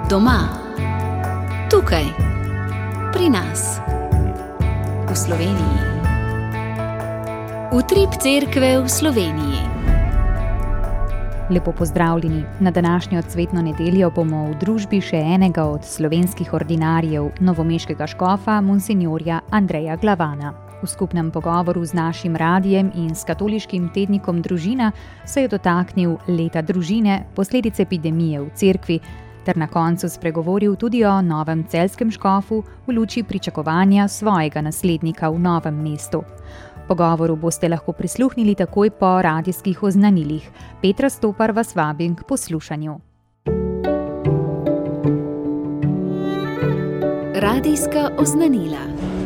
Doma, tukaj, pri nas, v Sloveniji. Utrip cerkve v Sloveniji. Lepo pozdravljeni. Na današnjo cvetno nedeljo bomo v družbi še enega od slovenskih ordinarjev, novomeškega škofa, monsinjorja Andreja Glavana. V skupnem pogovoru z našim radijem in s katoliškim tednikom Družina se je dotaknil leta družine, posledic epidemije v cerkvi, ter na koncu spregovoril tudi o novem celjskem škofu v luči pričakovanja svojega naslednika v Novem mestu. Pogovoru boste lahko prisluhnili takoj po radijskih oznanilih. Petra Stopar vas vabim k poslušanju. Radijska oznanila.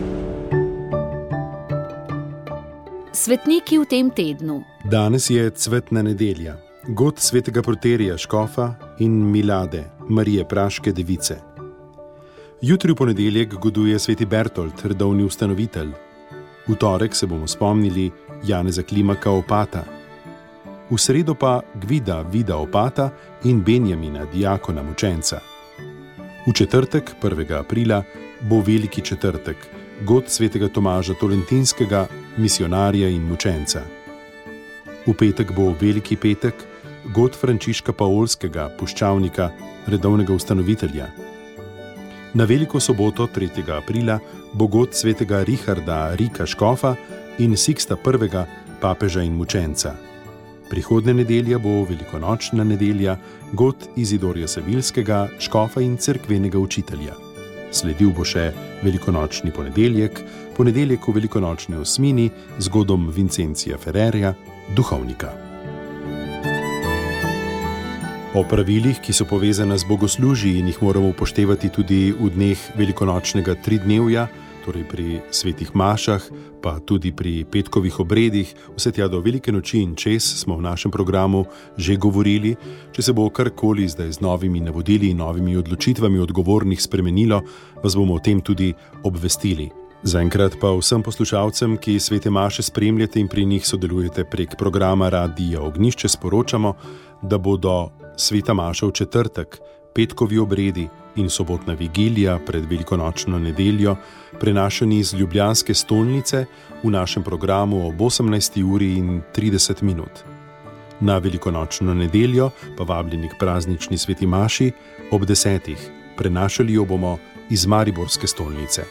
Svetniki v tem tednu. Danes je cvetna nedelja, god svetega Proterija škofa in Milade, Marije Praške device. Jutri v ponedeljek goduje sveti Bertolt, redovni ustanovitelj. V torek se bomo spomnili Janeza Klimaka opata. V sredo pa Gvida Vida opata in Benjamina diakona mučenca. V četrtek, 1. aprila, bo veliki četrtek, god svetega Tomaža Tolentinskega, misionarja in mučenca. V petek bo veliki petek, god Frančiška Paolskega, puščavnika, redovnega ustanovitelja. Na veliko soboto, 3. aprila, bo god svetega Richarda Rika škofa in Siksta I, papeža in mučenca. Prihodnja nedelja bo velikonočna nedelja, god Izidorja Sevilskega, škofa in cerkvenega učitelja. Sledil bo še velikonočni ponedeljek, ponedeljek v velikonočni osmini z godom Vincencija Ferrerja, duhovnika. O pravilih, ki so povezane z bogoslužji in jih moramo upoštevati tudi v dneh velikonočnega tridnevja, torej pri svetih mašah, pa tudi pri petkovih obredih, vse tja do velike noči in čez smo v našem programu že govorili. Če se bo karkoli zdaj z novimi navodili in novimi odločitvami odgovornih spremenilo, vas bomo o tem tudi obvestili. Zaenkrat pa vsem poslušalcem, ki svete maše spremljate in pri njih sodelujete prek programa Radija Ognjišče, sporočamo, da bodo sveta maša v četrtek, petkovi obredi in sobotna vigilija pred velikonočno nedeljo prenašani iz ljubljanske stolnice v našem programu ob 18:30. Na velikonočno nedeljo pa vabljeni k praznični sveti maši ob 10. Prenašali jo bomo iz mariborske stolnice.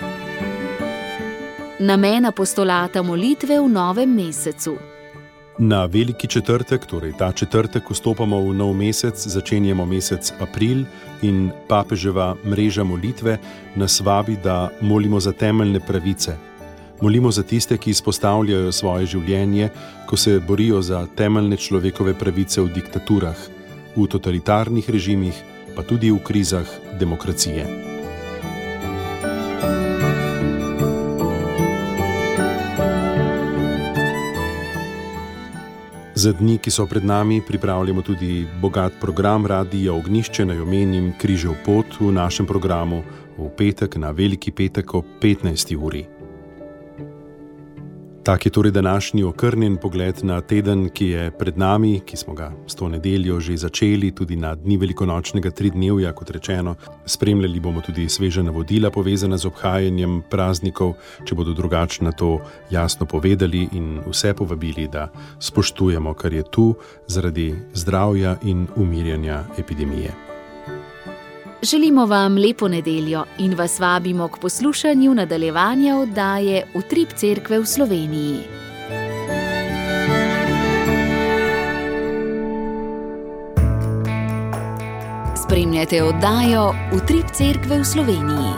Namen apostolata molitve v novem mesecu. Na veliki četrtek, torej ta četrtek, vstopamo v nov mesec, začenjamo mesec april in papeževa mreža molitve nas vabi, da molimo za temeljne pravice. Molimo za tiste, ki izpostavljajo svoje življenje, ko se borijo za temeljne človekove pravice v diktaturah, v totalitarnih režimih, pa tudi v krizah demokracije. Za dni, ki so pred nami, pripravljamo tudi bogat program Radija Ognjišče, naj omenim Križev pot v našem programu v petek na veliki petek ob 15. uri. Tak je torej današnji okrnjen pogled na teden, ki je pred nami, ki smo ga s to nedeljo že začeli, tudi na dni velikonočnega tridnevja, kot rečeno. Spremljali bomo tudi sveža navodila povezana z obhajanjem praznikov, če bodo drugačna to jasno povedali in vse povabili, da spoštujemo, kar je tu zaradi zdravja in umirjanja epidemije. Želimo vam lepo nedeljo in vas vabimo k poslušanju nadaljevanja oddaje Utrip cerkve v Sloveniji. Spremljate oddajo Utrip cerkve v Sloveniji.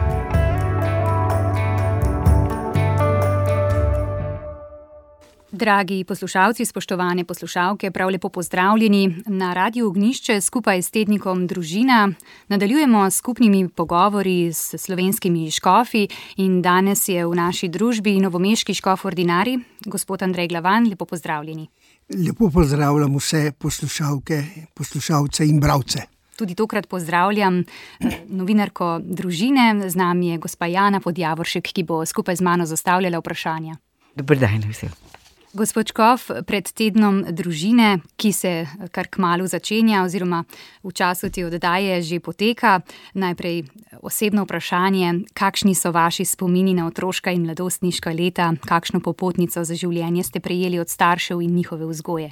Dragi poslušalci, spoštovane poslušalke, prav lepo pozdravljeni. Na Radiu Ognjišče skupaj s tednikom Družina nadaljujemo s skupnimi pogovori s slovenskimi škofi in danes je v naši družbi novomeški škof ordinarij, gospod Andrej Glavan. Lepo pozdravljeni. Lepo pozdravljam vse poslušalke, poslušalce in bralce. Tudi tokrat pozdravljam novinarko Družine, z nami je gospa Jana Podjavoršek, ki bo skupaj z mano zastavljala vprašanja. Dober dan vsem. Gospod Škof, pred tednom družine, ki se kar kmalu začenja oziroma v času te oddaje že poteka, najprej osebno vprašanje, kakšni so vaši spomini na otroška in mladostniška leta, kakšno popotnico za življenje ste prejeli od staršev in njihove vzgoje?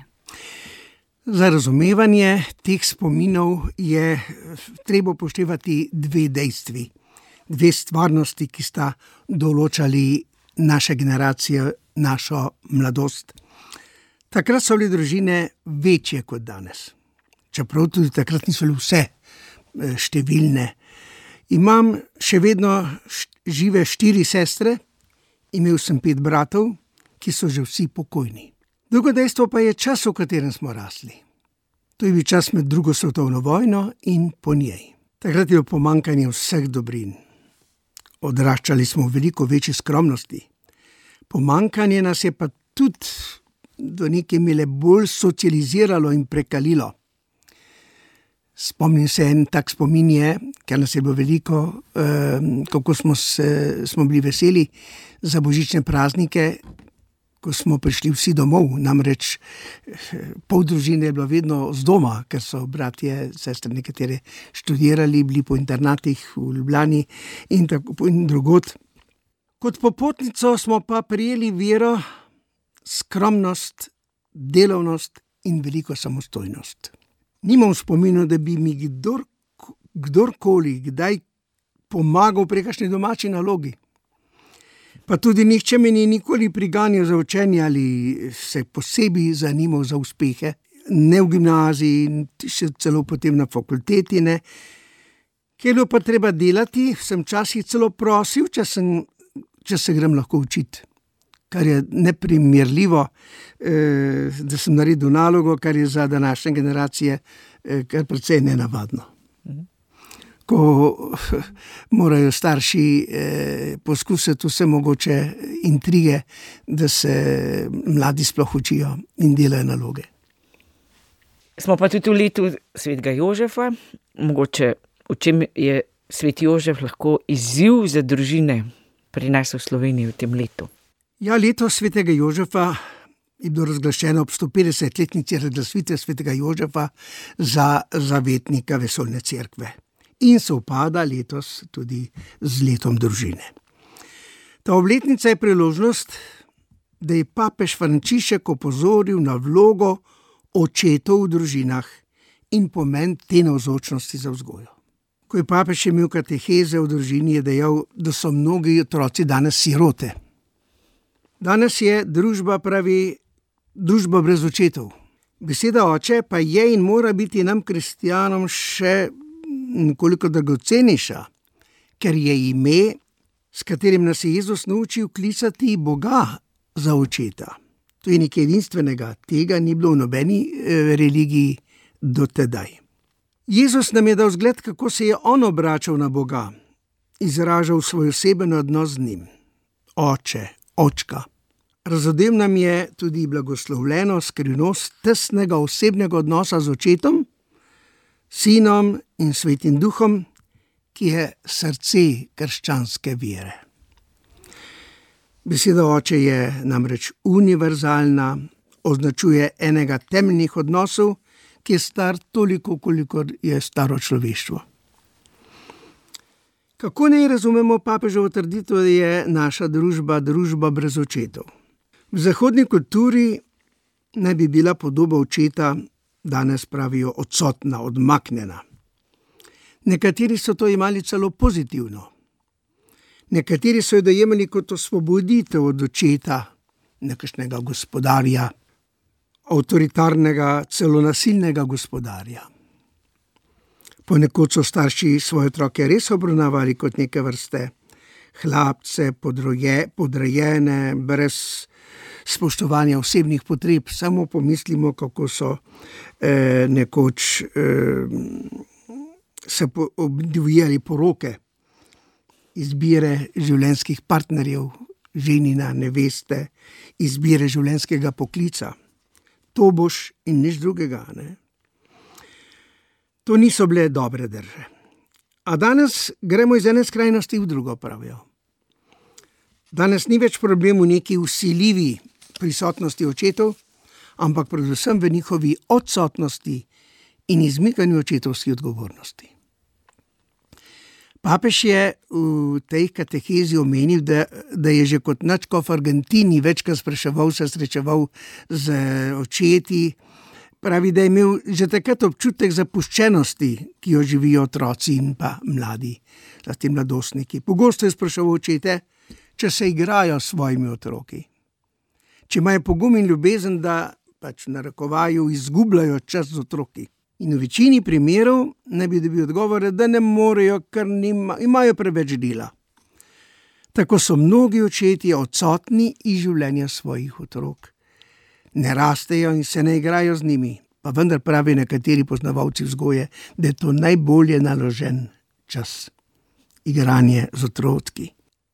Za razumevanje teh spominov je treba upoštevati dve dejstvi, dve stvarnosti, ki sta določali naše generacije, našo mladost. Takrat so bile družine večje kot danes. Čeprav tudi takrat niso bile vse številne. Imam še vedno žive 4 sestre, imel sem 5 bratov, ki so že vsi pokojni. Drugo dejstvo pa je čas, v katerem smo rasli. To je bil čas med 2. svetovno vojno in po njej. Takrat je bilo pomanjkanje vseh dobrin. Odraščali smo v veliko večji skromnosti. Pomanjkanje nas je pa tudi do neke mere bolj socializiralo in prekalilo. Spomnim se, en tak spomin je, ker nas je bilo veliko, kako smo bili veseli za božične praznike, ko smo prišli vsi domov. Namreč pol družine je bilo vedno z doma, ker so bratje, sestre nekatere študirali, bili po internatih v Ljubljani in drugod. Kot popotnico smo pa prijeli vero, skromnost, delovnost in veliko samostojnost. Nimam spominu, da bi mi kdorkoli kdaj pomagal pri kakšni domači nalogi. Pa tudi nihče me ni nikoli priganjal za učenje ali se posebej zanimal za uspehe. Ne v gimnaziji, še celo potem na fakulteti ne. Ker je bilo pa treba delati, sem včasih celo prosil, če se grem lahko učiti. Kar je neprimerljivo, da sem naredil nalogo, kar je za današnje generacije kar precej nenavadno. Ko morajo starši poskusiti vse mogoče intrige, da se mladi sploh učijo in delajo naloge. Smo pa tudi v letu svetega Jožefa. Mogoče, v čem je svet Jožef lahko izziv za družine pri nas v Sloveniji v tem letu? Ja, leto svetega Jožefa je bilo razglašeno ob 150-letnici razglasitve svetega Jožefa za zavetnika vesoljne cerkve. In se upada letos tudi z letom družine. Ta obletnica je priložnost, da je papež Frančišek opozoril na vlogo očetov v družinah in pomen te navzočnosti za vzgojo. Ko je papež imel kateheze v družini, je dejal, da so mnogi otroci danes sirote. Danes je družba brez očetov. Beseda oče pa je in mora biti nam kristjanom še nekoliko dragocenejša, ker je ime, s katerim nas je Jezus naučil klicati Boga za očeta. To je nekaj edinstvenega, tega ni bilo v nobeni religiji do tedaj. Jezus nam je dal zgled, kako se je on obračal na Boga, izražal svoj oseben odnos z njim. Oče, očka. Razodel nam je tudi blagoslovljeno skrivnost tesnega osebnega odnosa z očetom, Sinom in Svetim Duhom, ki je srce krščanske vere. Beseda oče je namreč univerzalna, označuje enega temeljnih odnosov, ki je star toliko, kolikor je staro človeštvo. Kako naj razumemo papeževo trditev, da je naša družba brez očetov? V zahodni kulturi naj bi bila podoba očeta, danes pravijo odsotna, odmaknjena. Nekateri so to imeli celo pozitivno. Nekateri so jo dojemali kot osvoboditev od očeta, nekakšnega gospodarja, avtoritarnega, celo nasilnega gospodarja. Ponekod so starši svoje otroke res obravnavali kot neke vrste hlapce, podrejene, brez spoštovanja osebnih potreb. Samo pomislimo, kako so nekoč se odvijali poroke, izbire življenjskih partnerjev, ženina, neveste, izbire življenjskega poklica. To boš in nič drugega, ne? To niso bile dobre drže. A danes gremo iz ene skrajnosti v drugo, pravijo. Danes ni več problem v neki vsiljivi prisotnosti očetov, ampak predvsem v njihovi odsotnosti in izmikanju očetovski odgovornosti. Papež je v tej katehezi omenil, da je že kot nadškof v Argentini večkrat se srečeval z očeti. Pravi, da je imel že takrat občutek zapuščenosti, ki jo živijo otroci in pa mladi, zlasti mladostniki. Pogosto je spraševal očete, če se igrajo s svojimi otroki. Če imajo pogum in ljubezen, da pač v narekovaju izgubljajo čas z otroki. In v večini primerov ne bi dobil odgovore, da ne morejo, ker imajo preveč dela. Tako so mnogi očetje odsotni iz življenja svojih otrok. Ne rastejo in se ne igrajo z njimi, pa vendar pravi nekateri poznavalci vzgoje, da je to najbolje naložen čas. Igranje z otroki.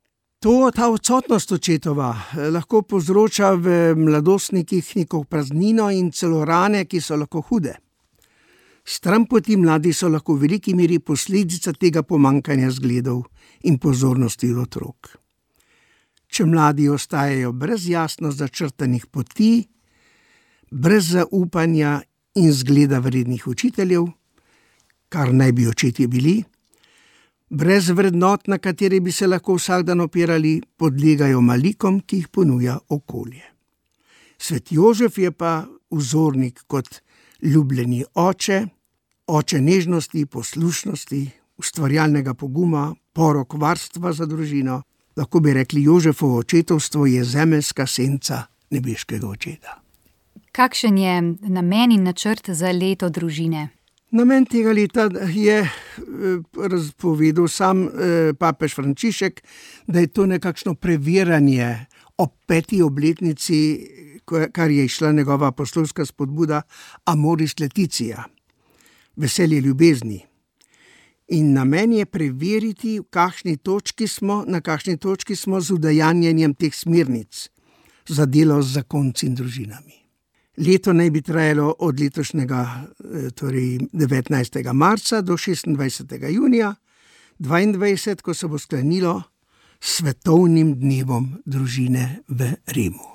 Ta odsotnost očetova lahko povzroča v mladostnikih neko praznino in celo rane, ki so lahko hude. Stranpoti mladi so lahko v veliki meri posledica tega pomanjkanja zgledov in pozornosti od otrok. Če mladi ostajajo brez jasno začrtanih poti, brez zaupanja in zgleda vrednih učiteljev, kar naj bi očetje bili, brez vrednot, na katere bi se lahko vsak dan opirali, podlegajo malikom, ki jih ponuja okolje. Svet Jožef je pa vzornik kot ljubljeni oče, oče nežnosti, poslušnosti, ustvarjalnega poguma, porok varstva za družino. Lahko bi rekli, Jožefovo očetovstvo je zemeljska senca nebeškega očeta. Kakšen je namen in načrt za leto družine? Namen tega leta je razpovedal sam papež Frančišek, da je to nekakšno preverjanje ob 5. obletnici, kar je išla njegova apostolska spodbuda Amoris Laetitia, veselje ljubezni. In namen je preveriti, na kakšni točki smo z udejanjenjem teh smernic za delo z zakonci in družinami. Leto naj bi trajalo od letošnjega, torej 19. marca do 26. junija 2022, ko se bo sklenilo s svetovnim dnevom družine v Rimu.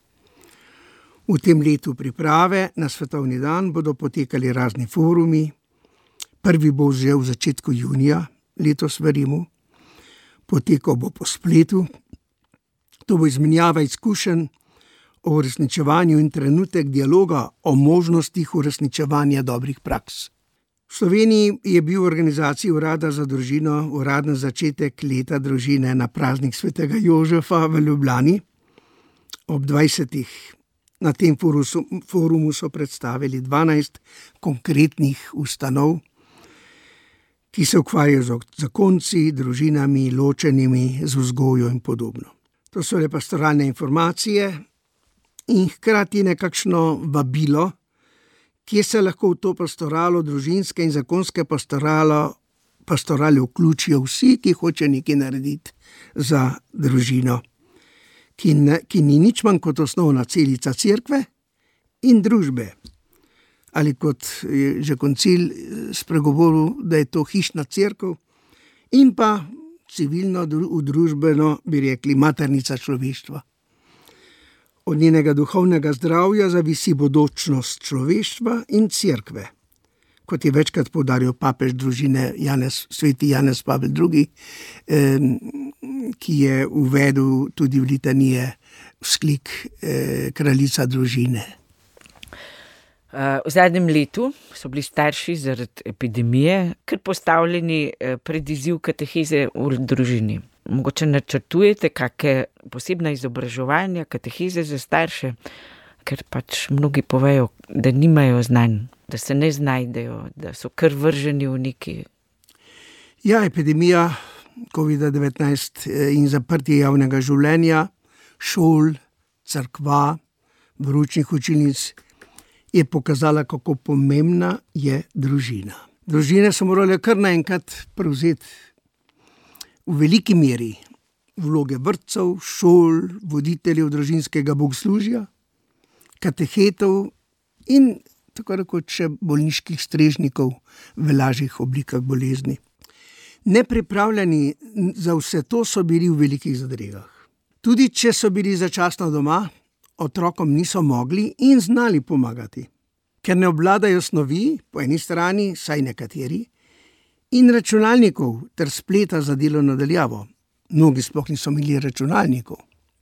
V tem letu priprave na svetovni dan bodo potekali razni forumi. Prvi bo že v začetku junija letos v Rimu, potekal bo po spletu. To bo izmenjava izkušenj o uresničevanju in trenutek dialoga o možnostih uresničevanja dobrih praks. V Sloveniji je bil v organizaciji Urada za družino uraden začetek leta družine na praznik svetega Jožefa v Ljubljani ob 20. Na tem forumu so predstavili 12 konkretnih ustanov, ki se ukvarjajo z zakonci, družinami, ločenimi, z vzgojo in podobno. To so le pastoralne informacije in hkrati nekakšno vabilo, kje se lahko v to pastoralo, družinske in zakonske pastorale vključijo vsi, ki hoče nekaj narediti za družino, ki ni nič manj kot osnovna celica cerkve in družbe. Ali kot je že koncil spregovoril, da je to hišna cerkev in pa civilno, družbeno, bi rekli, maternica človeštva. Od njenega duhovnega zdravja zavisi bodočnost človeštva in cerkve. Kot je večkrat poudaril papež družine sveti Janez Pavel II, ki je uvedel tudi v litanije vzklik kraljica družine. V zadnjem letu so bili starši zaradi epidemije kar postavljeni pred izziv kateheze v družini. Mogoče načrtujete kakšne posebna izobraževanja, kateheze za starše, ker pač mnogi povejo, da nimajo znanj, da se ne znajdejo, da so kar vrženi v neki. Ja, epidemija COVID-19 in zaprtje javnega življenja, šol, cerkva, veroučnih učilnic je pokazala, kako pomembna je družina. Družine so morale kar naenkrat prevzeti v veliki meri vloge vrtcev, šol, voditeljev družinskega bogoslužja, katehetov in tako rekoč še bolniških strežnikov v lažjih oblikah bolezni. Nepripravljeni za vse to so bili v velikih zadregah. Tudi če so bili začasno doma, otrokom niso mogli in znali pomagati, ker ne obvladajo snovi, po eni strani, saj nekateri, in računalnikov ter spleta za delo nadaljavo. Mnogi sploh niso imeli računalnikov.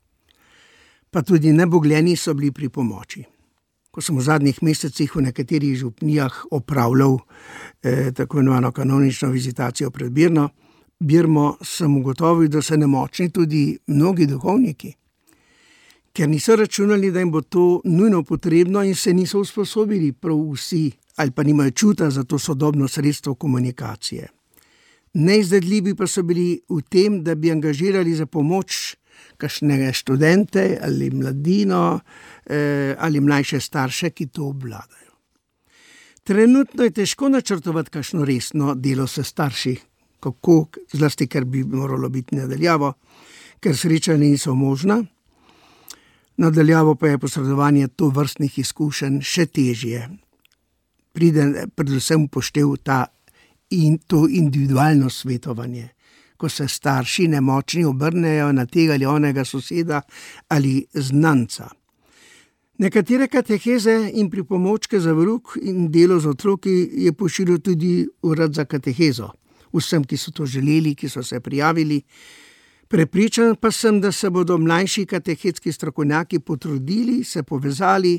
Pa tudi nebogljeni so bili pri pomoči. Ko sem v zadnjih mesecih v nekaterih župnijah opravljal tako imenovano kanonično vizitacijo pred Birmo, sem ugotovil, da so nemočni tudi mnogi duhovniki, ker niso računali, da jim bo to nujno potrebno in se niso usposobili prav vsi, ali pa nimajo čuta za to sodobno sredstvo komunikacije. Neizdedljivi pa so bili v tem, da bi angažirali za pomoč kakšne študente ali mladino ali mlajše starše, ki to obvladajo. Trenutno je težko načrtovati kakšno resno delo s starši, kako, zlasti ker bi moralo biti nadaljavo, ker srečanja niso možna. Nadaljavo pa je posredovanje tovrstnih izkušenj še težje. Pride predvsem upoštev to individualno svetovanje, ko se starši nemočni obrnejo na tega ali onega soseda ali znanca. Nekatere kateheze in pripomočke za verouk in delo z otroki je pošiljal tudi urad za katehezo. Vsem, ki so to želeli, ki so se prijavili. Prepričan pa sem, da se bodo mlajši katehetski strokovnjaki potrudili, se povezali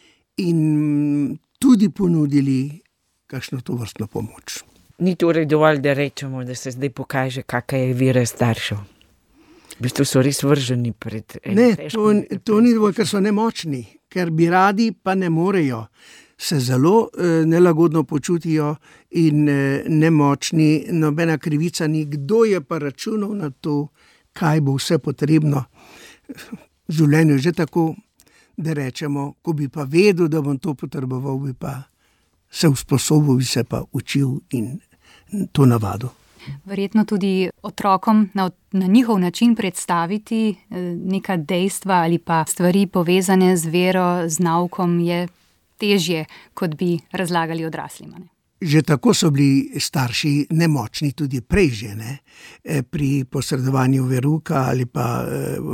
in tudi ponudili kakšno tovrstno pomoč. Ni torej dovolj, da rečemo, da se zdaj pokaže, kakšna je vera staršev. V bistvu so res vrženi pred to ni dovolj, ker so nemočni, ker bi radi, pa ne morejo. Se zelo nelagodno počutijo in nemočni, nobena krivica ni. Kdo je pa računal na to, kaj bo vse potrebno? V življenju je že tako, da rečemo, ko bi pa vedel, da bom to potreboval, bi pa se usposobil, bi se pa učil in to navadil. Verjetno tudi otrokom na njihov način predstaviti neka dejstva ali pa stvari povezane z vero, z naukom je težje, kot bi razlagali odraslim. Že tako so bili starši nemočni tudi prej že, ne? Pri posredovanju verouka ali pa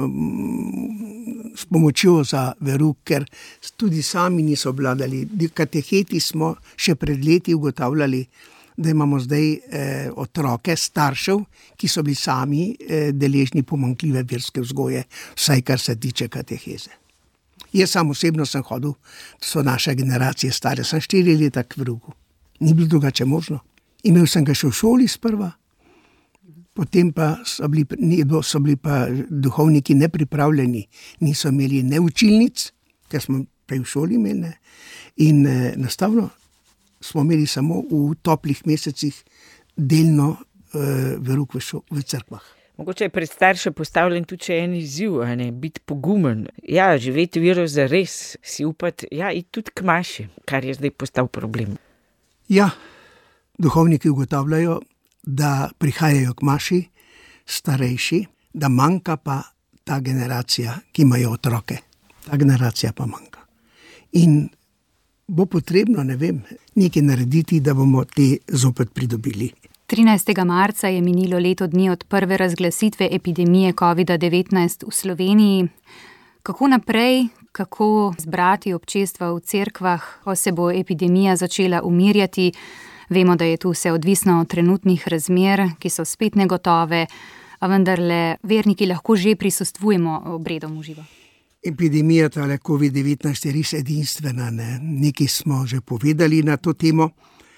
s pomočjo za verouk, ker tudi sami niso obvladali. Kateheti smo še pred leti ugotavljali, da imamo zdaj otroke staršev, ki so bili sami deležni pomanjkljive verske vzgoje, vsaj kar se tiče kateheze. Jaz sam osebno sem hodil, to so naše generacije stare, sem 4 leta k verouku. Ni bilo drugače možno. Imel sem ga še v šoli sprva, potem pa so bili pa duhovniki nepripravljeni, niso imeli ne učilnic, ker smo prej v šoli imeli, ne? In enostavno smo imeli samo v toplih mesecih delno verouk v cerkvah. Mogoče je pred starše postavljen tudi še en izziv, biti pogumen. Ja, živeti vero zares, si upati, in tudi k maši, kar je zdaj postal problem. Ja, duhovniki ugotavljajo, da prihajajo k maši starejši, da manjka pa ta generacija, ki imajo otroke. Ta generacija pa manjka. In bo potrebno, nekaj narediti, da bomo te zopet pridobili. 13. marca je minilo leto dni od prve razglasitve epidemije COVID-19 v Sloveniji. Kako naprej, kako zbrati občestva v cerkvah, ko se bo epidemija začela umirjati? Vemo, da je tu vse odvisno od trenutnih razmer, ki so spet negotove, a vendarle verniki lahko že prisostvujemo obredom v živo. Epidemija tale COVID-19 je res edinstvena, ne? Nekaj smo že povedali na to temo.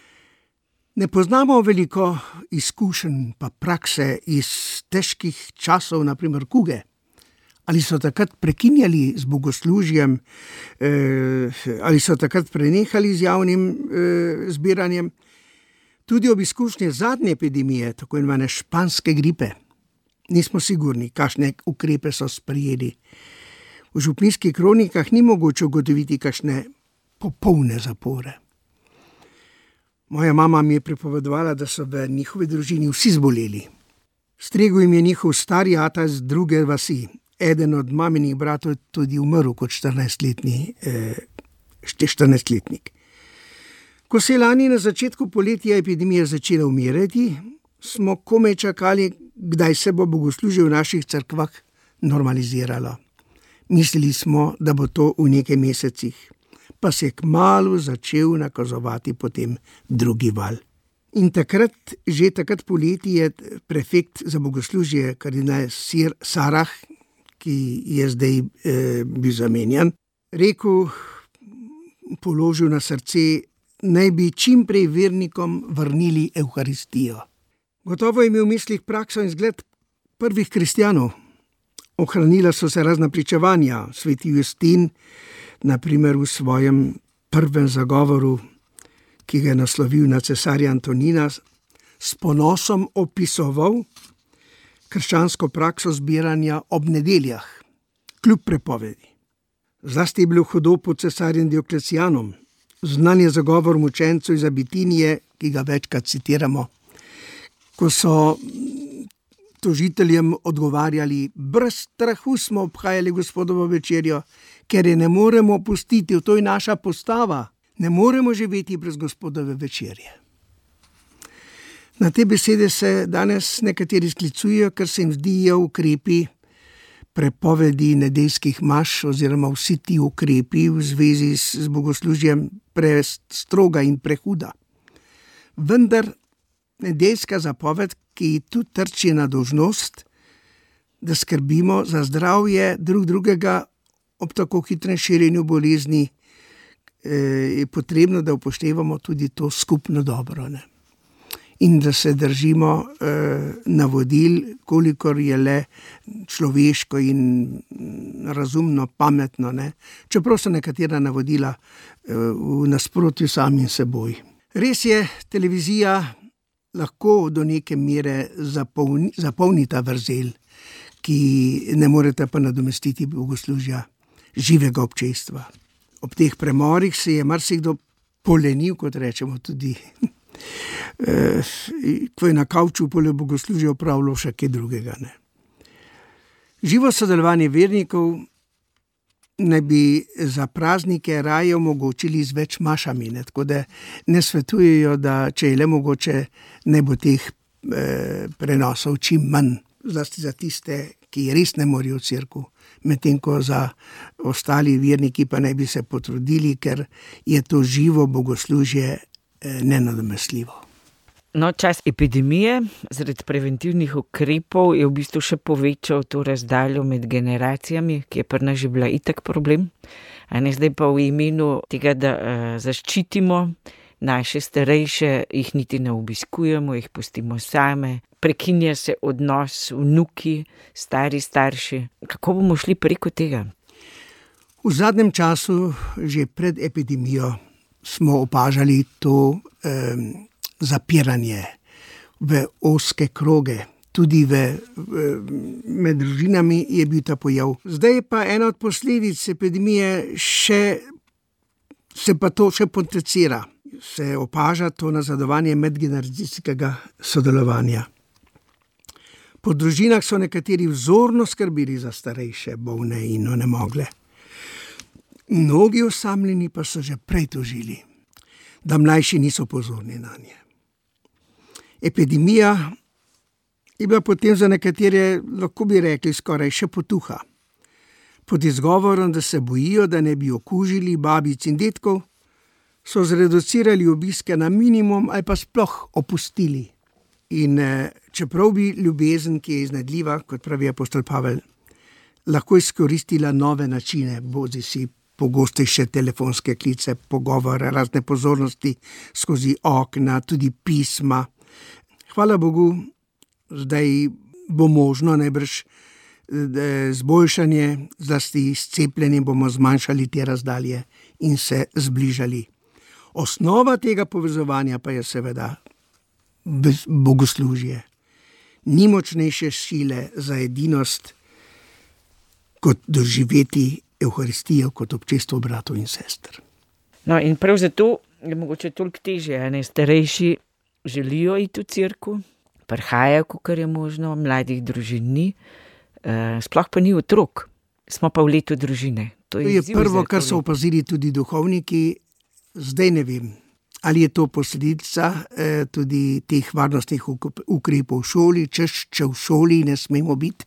Ne poznamo veliko izkušenj pa prakse iz težkih časov, na primer kuge. Ali so takrat prekinjali z bogoslužjem, ali so takrat prenehali z javnim zbiranjem. Tudi ob izkušnji zadnje epidemije, tako imenovane španske gripe, nismo sigurni, kakšne ukrepe so sprejeli. V župnijskih kronikah ni mogoče ugotoviti kakšne popolne zapore. Moja mama mi je pripovedovala, da so v njihovi družini vsi zboleli. Stregel jim je njihov stari ata z druge vasi. Eden od maminih bratov je tudi umrl kot 14-letnik. Ko se je lani na začetku poletja epidemija začela umirjati, smo komaj čakali, kdaj se bo bogoslužje v naših cerkvah normaliziralo. Mislili smo, da bo to v nekaj mesecih, pa se je kmalu začel nakazovati potem drugi val. In že takrat poleti je prefekt za bogoslužje kardinal Sarah, ki je zdaj bil zamenjan, rekel, položil na srce, naj bi čim prej vernikom vrnili Evharistijo. Gotovo je imel v mislih prakso in zgled prvih kristjanov. Ohranila so se razna pričevanja. Sveti Justin, na primer v svojem prvem zagovoru, ki ga je naslovil na cesarja Antonina, s ponosom opisoval krščansko prakso zbiranja ob nedeljah, kljub prepovedi. Zlasti je bilo hudo pod cesarjem Dioklecijanom. Znan je zagovor mučencev iz Abitinije, ki ga večkrat citiramo, ko so tožiteljem odgovarjali, brez strahu smo obhajali Gospodovo večerjo, ker je ne moremo opustiti, to je naša postava, ne moremo živeti brez Gospodove večerje. Na te besede se danes nekateri sklicujejo, ker se jim zdijo ukrepi prepovedi nedeljskih maš oziroma vsi ti ukrepi v zvezi z bogoslužjem prestroga in prehuda. Vendar nedeljska zapoved, ki tu trči na dolžnost, da skrbimo za zdravje drugega ob tako hitrem širjenju bolezni, je potrebno, da upoštevamo tudi to skupno dobro, ne? In da se držimo navodil, kolikor je le človeško in razumno, pametno, ne? Čeprav so nekatera navodila v nasprotju samim seboj. Res je, televizija lahko do neke mere zapolni ta vrzel, ki ne morete pa nadomestiti bogoslužja živega občestva. Ob teh premorih se je marsikdo polenil, kot rečemo tudi, ko je na kavču poleg bogoslužja opravljal še kaj drugega, ne. Živo sodelovanje vernikov naj bi za praznike raje omogočili z več mašami, ne, tako da ne svetujejo, da če je le mogoče, ne bo teh prenosov čim manj, zlasti za tiste, ki res ne morajo v cerkev, medtem ko za ostali verniki pa naj bi se potrudili, ker je to živo bogoslužje nenadomestljivo. No, čas epidemije zaradi preventivnih ukrepov je v bistvu še povečal to razdaljo med generacijami, ki je pri nas že bila itak problem. Zdaj pa v imenu tega, da zaščitimo naše starejše, jih niti ne obiskujemo, jih pustimo same, prekinja se odnos vnuki, stari starši. Kako bomo šli preko tega? V zadnjem času, že pred epidemijo, smo opažali to zapiranje v ozke kroge. Tudi med družinami je bil ta pojav. Zdaj pa ena od posledic epidemije se pa to še potencira. Se opaža to nazadovanje medgeneracijskega sodelovanja. Po družinah so nekateri vzorno skrbeli za starejše, bolne in onemogle. Mnogi osamljeni pa so že prej tožili, da mlajši niso pozorni nanje. Epidemija je bila potem za nekatere, lahko bi rekli, skoraj še potuha. Pod izgovorom, da se bojijo, da ne bi okužili babic in dedkov, so zreducirali obiske na minimum ali pa sploh opustili. In čeprav bi ljubezen, ki je iznajdljiva, kot pravi apostol Pavel, lahko izkoristila nove načine, bodisi pogostejše telefonske klice, pogovore, razne pozornosti skozi okna, tudi pisma. Hvala Bogu, zdaj bo možno najbrž zboljšanje, zlasti s cepljenjem bomo zmanjšali te razdalje in se zbližali. Osnova tega povezovanja pa je seveda bogoslužje. Ni močnejše sile za edinost, kot doživeti Evharistijo kot občestvo bratov in sester. No, in prav zato je mogoče toliko težje, starejši želijo iti v cerkev, prihajajo, kolikor je možno, mladih družin ni, sploh pa ni otrok, smo pa v letu družine. To je prvo, kar so opazili tudi duhovniki, zdaj ne vem, Ali je to posledica tudi teh varnostnih ukrepov v šoli, če v šoli ne smemo biti,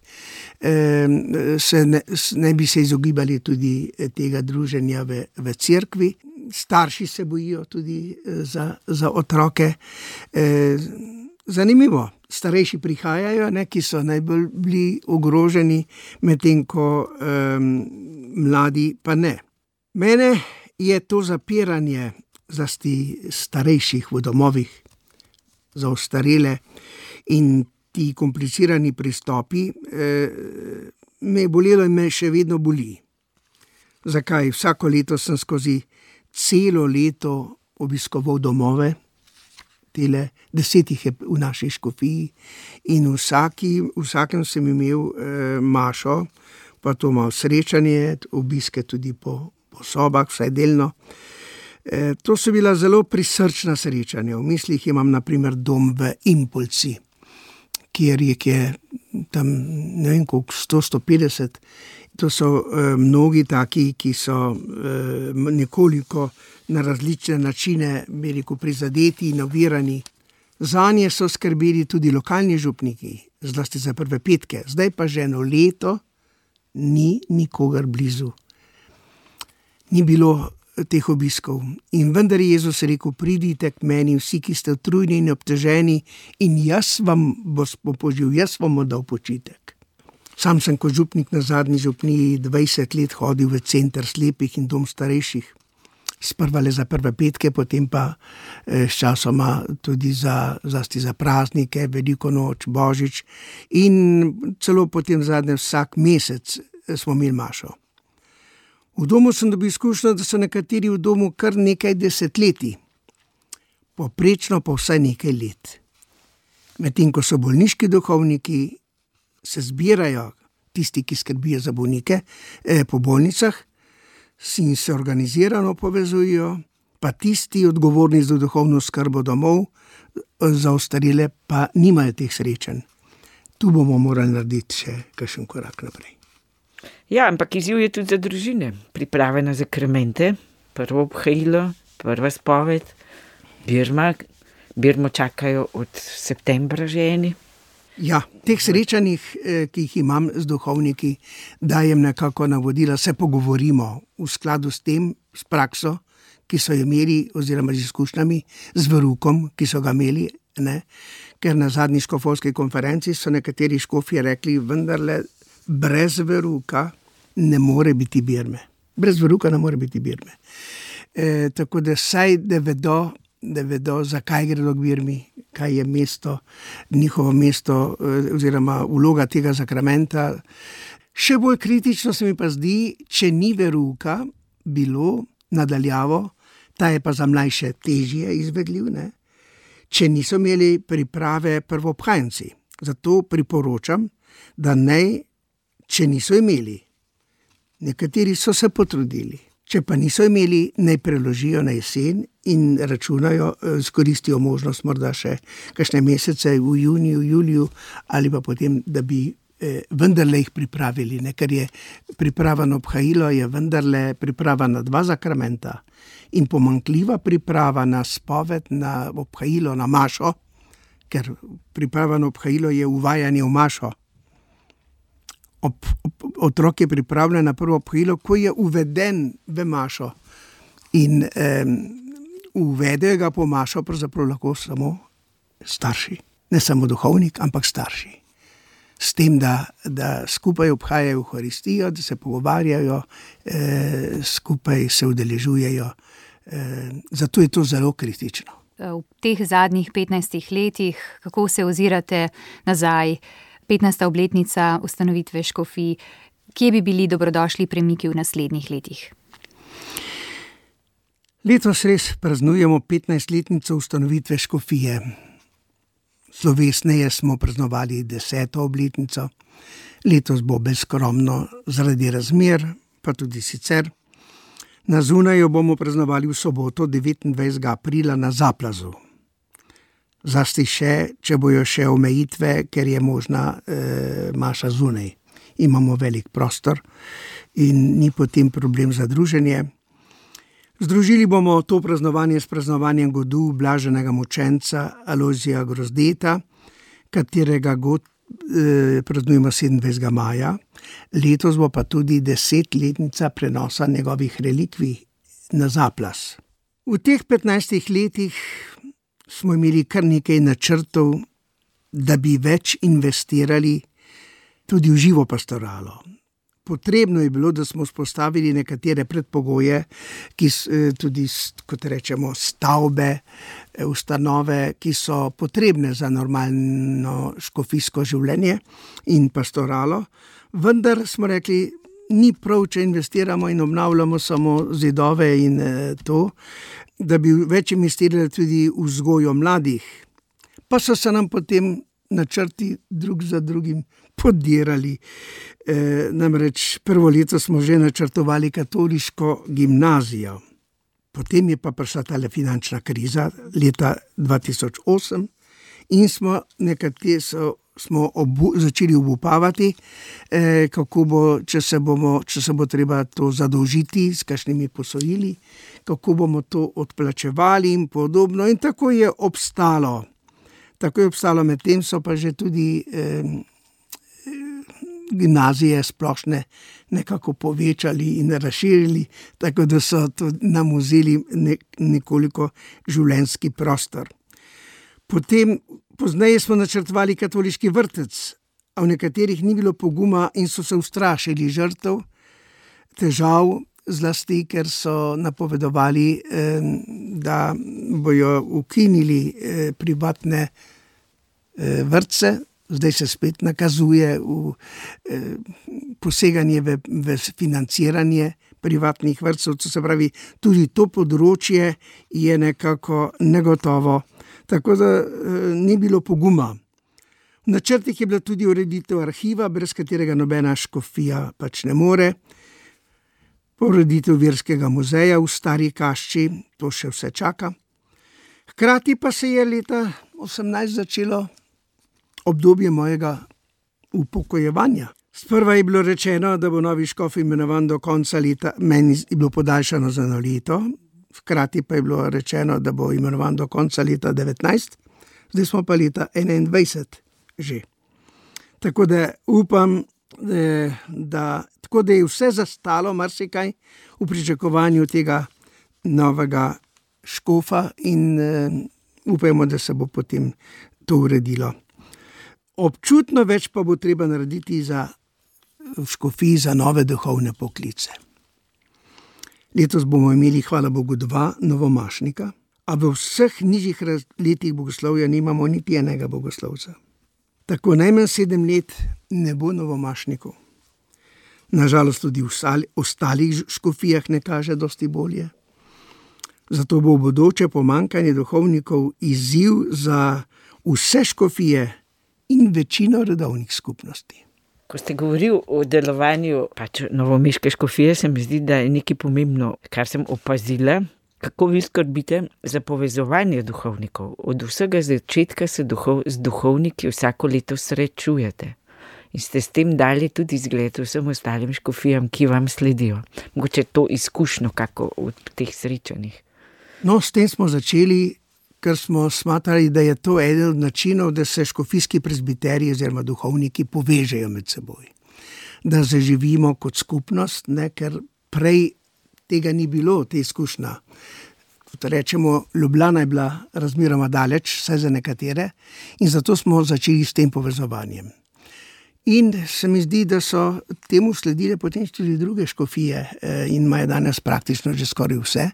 ne bi se izogibali tudi tega druženja v cerkvi. Starši se bojijo tudi za otroke. Zanimivo, starejši prihajajo, ki so najbolj bili ogroženi, medtem ko mladi pa ne. Mene je to zapiranje zlasti starejših v domovih za ostarele in ti komplicirani pristopi me je bolelo in me še vedno boli. Zakaj? Vsako leto sem skozi celo leto obiskoval domove, 10 jih je v naši škofiji in vsakem sem imel mašo, pa to malo srečanje, obiske tudi po sobah, vsaj delno. To so bila zelo prisrčna srečanja. V mislih imam na primer dom v Impolci, kjer je tam, ne vem koliko, 100-150. To so mnogi taki, ki so nekoliko na različne načine, bi rekel, prizadeti in ovirani. Zanje so skrbeli tudi lokalni župniki, zlasti za prve petke. Zdaj pa že eno leto ni nikogar blizu. Ni bilo teh obiskov. In vendar je Jezus rekel, pridite k meni vsi, ki ste utrujeni in obteženi, in jaz vam bom požil, jaz vam bom dal počitek. Sam sem kot župnik na zadnji župniji 20 let hodil v center slepih in dom starejših. Sprva le za prve petke, potem pa sčasoma tudi zlasti za praznike, Veliko noč, Božič in celo potem zadnje vsak mesec smo imeli mašo. V domu sem dobil izkušnjo, da so nekateri v domu kar nekaj desetletij, poprečno pa vsaj nekaj let. Medtem ko so bolniški duhovniki, se zbirajo tisti, ki skrbijo za bolnike po bolnicah, in se organizirano povezujejo, pa tisti odgovorni za duhovno skrbo domov za ostarele pa nimajo teh srečanj. Tu bomo morali narediti še kakšen korak naprej. Ja, ampak izziv je tudi za družine. Priprave na zakramente, prvo obhajilo, prva spoved, birmo čakajo od septembra že eni. Ja, teh srečanjih, ki jih imam z duhovniki, dajem nekako navodila, se pogovorimo v skladu s tem, s prakso, ki so jo imeli, oziroma z izkušnjami, z verukom, ki so ga imeli, ne? Ker na zadnji škofovski konferenci so nekateri škofje rekli, vendarle brez veruka ne more biti birme. Brez veruka ne more biti birme. Tako da saj, da vedo, zakaj gredo k birmi, kaj je mesto, njihovo mesto oziroma vloga tega zakramenta. Še bolj kritično se mi pa zdi, če ni veruka bilo nadaljavo, ta je pa za mlajše težje izvedljiv, ne? Če niso imeli priprave prvobhajenci. Zato priporočam, da če niso imeli, nekateri so se potrudili, če pa niso imeli, naj preložijo na jesen in računajo, skoristijo možnost morda še kakšne mesece v juniju, juliju ali pa potem, da bi vendarle jih pripravili, ne? Ker je priprava na obhajilo, je vendarle priprava na 2 zakramenta in pomanjkljiva priprava na spoved, na obhajilo, na mašo, ker priprava na obhajilo je uvajanje v mašo. Otrok je pripravljen na prvo obhajilo, ko je uveden v mašo in uvedejo ga po mašo pravzaprav lahko samo starši. Ne samo duhovnik, ampak starši. S tem, da skupaj obhajajo Evharistijo, da se pogovarjajo, skupaj se udeležujejo. Zato je to zelo kritično. V teh zadnjih 15 letih, kako se ozirate nazaj, 15. obletnica ustanovitve škofij, kje bi bili dobrodošli premiki v naslednjih letih? Letos res praznujemo 15-letnico ustanovitve škofije. Slovesneje smo praznovali 10. obletnico. Letos bo bolj skromno zaradi razmer, pa tudi sicer. Na zunaj jo bomo praznovali v soboto 29. aprila na Zaplazu. Zlasti še, če bojo še omejitve, ker je možna maša zunaj. Imamo velik prostor in ni potem problem za druženje. Združili bomo to praznovanje s praznovanjem godu blaženega mučenca Alojzija Grozdeta, katerega god praznujemo 27. maja. Letos bo pa tudi 10-letnica prenosa njegovih relikvij na Zaplas. V teh 15 letih smo imeli kar nekaj načrtov, da bi več investirali tudi v živo pastoralo. Potrebno je bilo, da smo vzpostavili nekatere predpogoje, ki tudi, kot rečemo, stavbe, ustanove, ki so potrebne za normalno škofijsko življenje in pastoralo. Vendar smo rekli, ni prav, če investiramo in obnavljamo samo zidove in to, da bi več investirali tudi v vzgojo mladih. Pa so se nam potem načrti drug za drugim podirali. Namreč prvo leto smo že načrtovali katoliško gimnazijo. Potem je pa prišla tale finančna kriza leta 2008 in smo začeli obupavati, kako bo, če se bo treba to zadolžiti s kakšnimi posojili, kako bomo to odplačevali in podobno. In tako je obstalo. Medtem so pa že tudi gimnazije splošne nekako povečali in razširili, tako da so to nam vzeli nekoliko življenjski prostor. Pozneje smo načrtovali katoliški vrtec, a v nekaterih ni bilo poguma in so se ustrašili žrtev, težav, zlasti, ker so napovedovali, da bojo ukinili privatne vrtce. Zdaj se spet nakazuje v poseganje v financiranje privatnih vrtcev, to se pravi, tudi to področje je nekako negotovo, tako da ni bilo poguma. V načrtih je bila tudi ureditev arhiva, brez katerega nobena škofija pač ne more, ureditev verskega muzeja v Stari Kašči, to še vse čaka. Hkrati pa se je leta 2018 začelo obdobje mojega upokojevanja. Sprva je bilo rečeno, da bo novi škof imenovan do konca leta, meni je bilo podaljšano za 1 leto, hkrati pa je bilo rečeno, da bo imenovan do konca leta 2019, zdaj smo pa leta 2021 že. Tako da upam, tako da je vse zastalo marsikaj v pričakovanju tega novega škofa in upajmo, da se bo potem to uredilo. Občutno več pa bo treba narediti v škofiji za nove duhovne poklice. Letos bomo imeli, hvala Bogu, 2 novomašnika, a v vseh nižjih letih bogoslovja nimamo niti enega bogoslovca. Tako najmanj 7 let ne bo novomašnikov. Nažalost tudi v ostalih škofijah ne kaže dosti bolje. Zato bo v bodoče pomanjkanje duhovnikov izziv za vse škofije in večino redovnih skupnosti. Ko ste govorili o delovanju novomeške škofije, se mi zdi, da je nekaj pomembno, kar sem opazila, kako vi skrbite za povezovanje duhovnikov. Od vsega začetka se z duhovniki vsako leto srečujete in ste s tem dali tudi zgled vsem ostalim škofijam, ki vam sledijo. Mogoče to izkušnjo kako v teh srečanjih. No, s tem smo začeli, ker smo smatrali, da je to eden od načinov, da se škofijski prezbiteriji oziroma duhovniki povežejo med seboj. Da zaživimo kot skupnost, ker prej tega ni bilo, te izkušnja. Kot rečemo, Ljubljana je bila razmeroma daleč, vsaj za nekatere, in zato smo začeli s tem povezovanjem. In se mi zdi, da so temu sledile potem tudi druge škofije in imajo danes praktično že skoraj vse.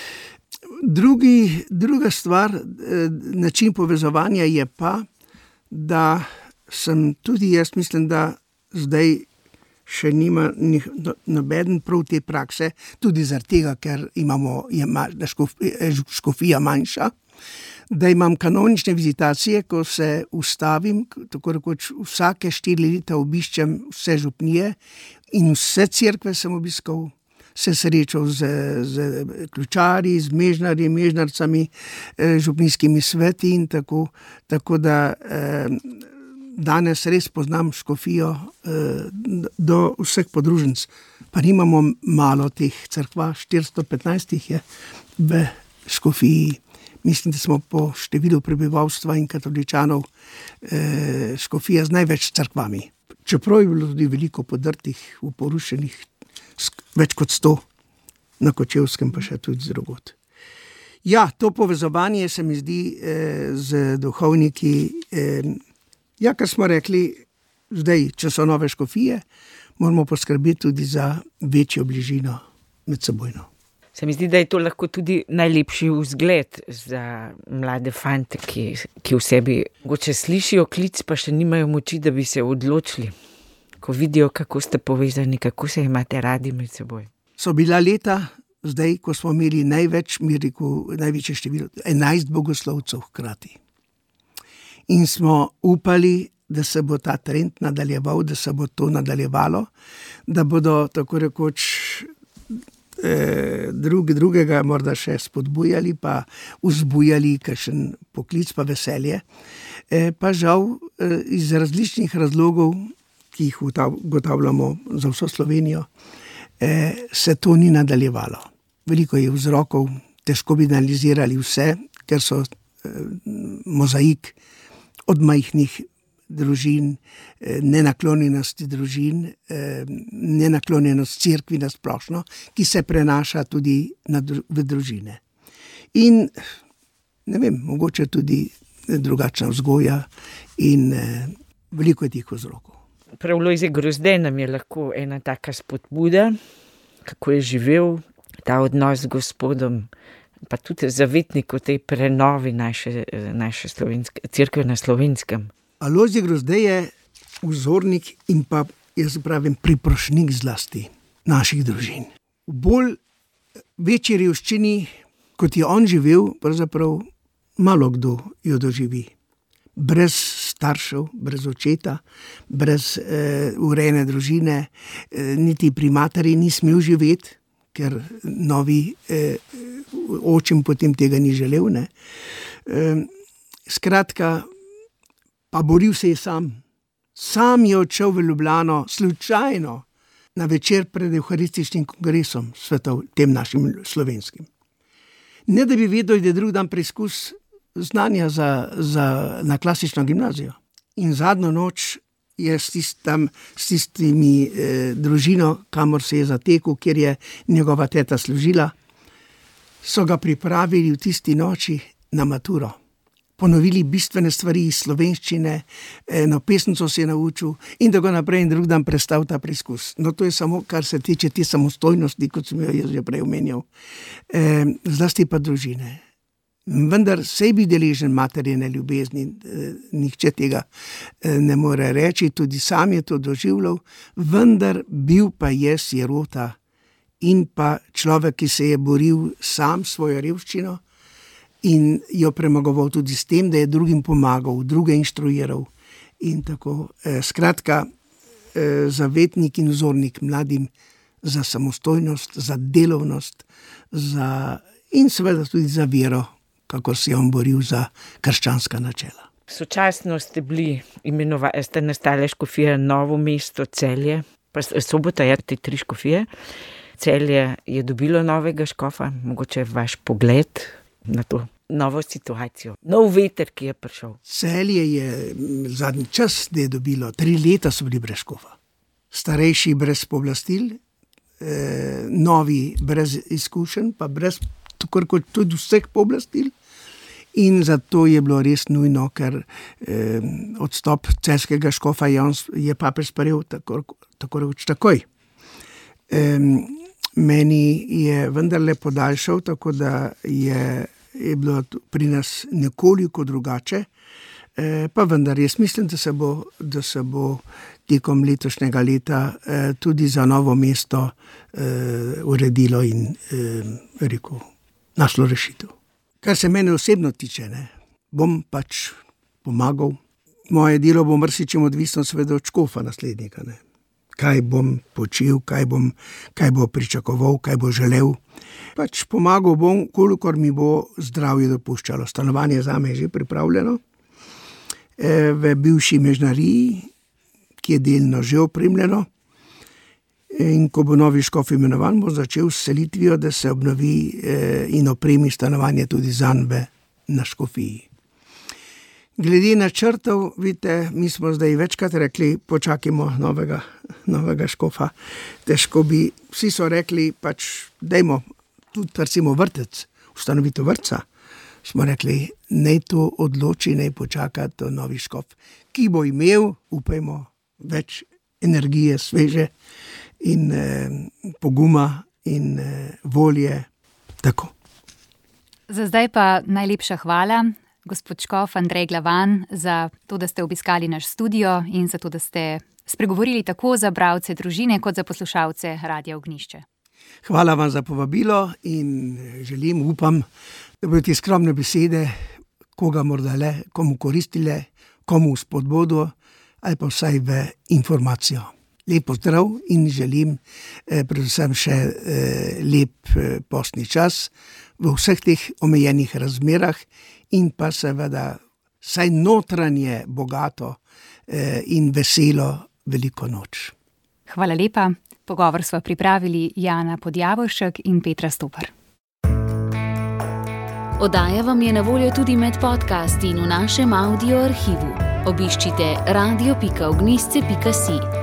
Druga stvar, način povezovanja je pa, da sem tudi jaz mislim, da zdaj še nima nobeden prav te prakse, tudi zaradi tega, ker je škofija manjša, da imam kanonične vizitacije, ko se ustavim, tako rekoč vsake 4 leta obiščem vse župnije in vse cerkve sem obiskal, se srečal z ključarji, z mežnarji, mežnarcami, župnijskimi sveti in tako da danes res poznam škofijo do vseh podružnic. Pa nimamo malo teh cerkva, 415 jih je v škofiji. Mislim, da smo po številu prebivalstva in katoličanov škofija z največ cerkvami. Čeprav je bilo tudi veliko podrtih, porušenih, več kot 100 na Kočevskem, pa še tudi drugod. Ja, to povezovanje se mi zdi z duhovniki, kar smo rekli, zdaj, če so nove škofije, moramo poskrbeti tudi za večjo bližino med sebojno. Se mi zdi, da je to lahko tudi najlepši vzgled za mlade fante, ki v sebi mogoče slišijo klic, pa še nimajo moči, da bi se odločili, ko vidijo, kako ste povezani, kako se imate radi med seboj. So bila leta, zdaj, ko smo imeli največje število, 11 bogoslovcev hkrati. In smo upali, da se bo ta trend nadaljeval, da se bo to nadaljevalo, da bodo tako rekoč drugega morda še spodbujali, pa vzbujali kakšen poklic, pa veselje. Pa žal iz različnih razlogov, ki jih ugotavljamo za vso Slovenijo, se to ni nadaljevalo. Veliko je vzrokov, težko bi analizirali vse, ker so mozaik od majhnih družin, nenaklonjenosti družin, nenaklonjenost cerkvi na splošno, ki se prenaša tudi v družine. In, ne vem, mogoče tudi drugačna vzgoja in veliko je tih vzrokov. Prav Lojze Grozdej nam je lahko ena taka spodbuda, kako je živel ta odnos z Gospodom, pa tudi zavetnik v tej prenovi naše cerkve na Slovenskem. Lojze Grozdej je vzornik in pa, jaz pravim, priprošnik zlasti naših družin. V bolj večji revščini, kot je on živel, pravzaprav malo kdo jo doživi. Brez staršev, brez očeta, brez urejene družine, niti pri materi ni smel živeti, ker novi očim potem tega ni želel. Skratka, pa boril se je sam. Sam je odšel v Ljubljano slučajno na večer pred Evharističnim kongresom svetov, tem našim slovenskim. Ne da bi vedel, da je drug dan preizkus znanja na klasično gimnazijo. In zadnjo noč je s tistimi družino, kamor se je zatekel, kjer je njegova teta služila, so ga pripravili v tisti noči na maturo. Ponovili bistvene stvari iz slovenščine, eno pesnico se je naučil in tako naprej in drug dan prestal ta preizkus. No, to je samo, kar se tiče te samostojnosti, kot sem jo jaz že prej omenjal. Zlasti pa družine. Vendar sej bi deležen materine ljubezni, nihče tega ne more reči, tudi sam je to doživljal, vendar bil pa je sirota in pa človek, ki se je boril sam svojo revščino, in jo premagoval tudi s tem, da je drugim pomagal, druge inštruiral in tako. Skratka, zavetnik in vzornik mladim za samostojnost, za delovnost, in seveda tudi za vero, kako se je on boril za krščanska načela. Sočasno ste ste nastale škofije Novo mesto, Celje, pa Sobota je te 3 škofije. Celje je dobilo novega škofa, mogoče vaš pogled na to novo situacijo, nov veter, ki je prišel. Celje je zadnji čas, da je dobilo, 3 leta so bili brez škofa. Starejši brez pooblastil, novi brez izkušenj, pa brez tako kot tudi vseh pooblastil. In zato je bilo res nujno, ker odstop celjskega škofa je papež sprejel takoj. Meni je vendarle podaljšal, tako da je bilo pri nas nekoliko drugače, pa vendar jaz mislim, da se bo tekom letošnjega leta tudi za Novo mesto uredilo in našlo rešitev. Kar se mene osebno tiče, bom pač pomagal. Moje delo bo marsičem odvisno seveda od škofa naslednika. Kaj bom počel, kaj bo pričakoval, kaj bo želel. Pač pomagal bom, kolikor mi bo zdravje dopuščalo. Stanovanje zame je že pripravljeno. v bivši mežnariji, ki je delno že opremljeno. In ko bo novi škof imenovan, bo začel s selitvijo, da se obnovi in opremi stanovanje tudi zanj na škofiji. Glede načrtov, vidite, mi smo zdaj večkrat rekli, počakajmo novega škofa. Težko bi, vsi so rekli, pač dajmo tudi recimo vrtec, ustanovitev vrtca. Smo rekli, naj to odloči, naj počaka to novi škof, ki bo imel, upajmo, več energije, sveže in poguma in volje. Tako. Za zdaj pa najlepša hvala, gospod škof Andrej Glavan, za to, da ste obiskali naš studio in za to, da ste spregovorili tako za bralce družine, kot za poslušalce Radia Ognjišče. Hvala vam za povabilo in želim, upam, da bodo te skromne besede koga morda le, komu koristile, komu v spodbudo ali pa vsaj v informacijo. Lep pozdrav in želim predvsem še lep postni čas v vseh teh omejenih razmerah in pa seveda saj notranje bogato in veselo veliko noč. Hvala lepa. Pogovor sva pripravili Jana Podjavoršek in Petra Stopar. Oddaja vam je na voljo tudi med podcasti in v našem audio arhivu. Obiščite radio.ognjišče.si.